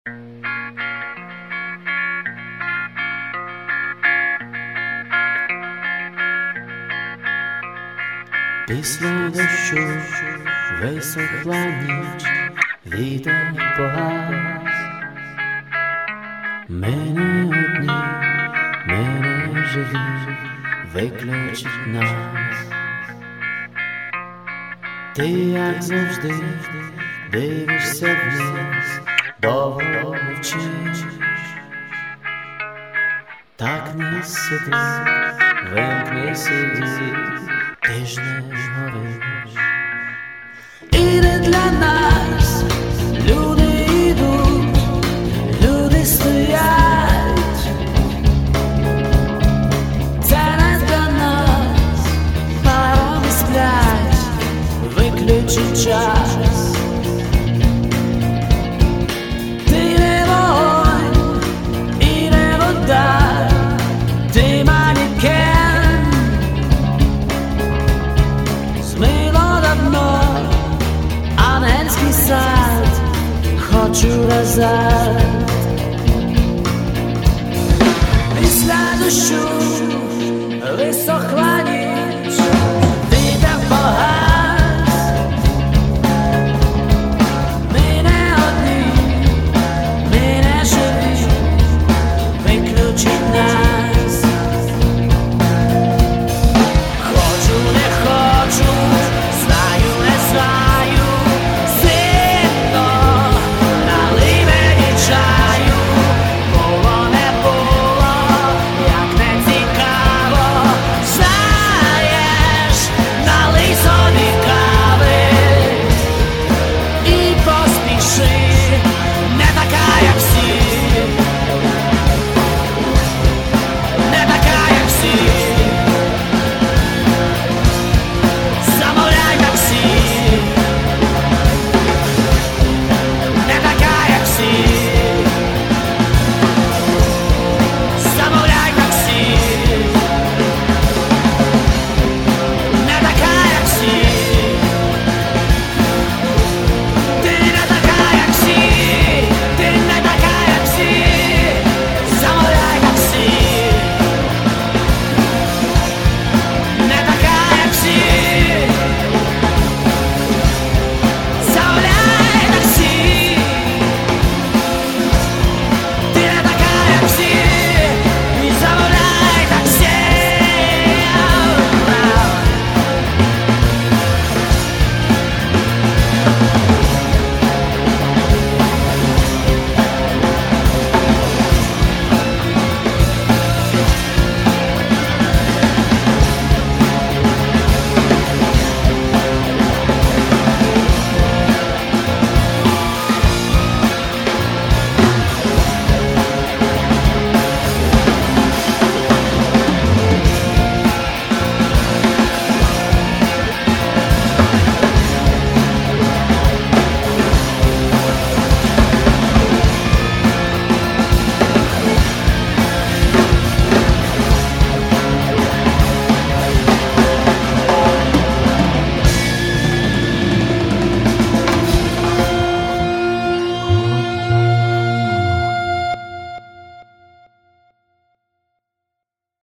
Після дощу висохла ніч, вітер погас. Ми не одні, ми не живі, виключить нас. Ти, як завжди, дивишся вниз, довго мовчиш. Так не сиди, вимкни CD, ти ж не гориш. І не для нас люди йдуть, люди стоять. Це не для нас, пароми сплять, виключи час. Ти не вогонь і не вода, ти манікен. Змило давно ангельський сад, хочу назад. Після дощу висохла ніч,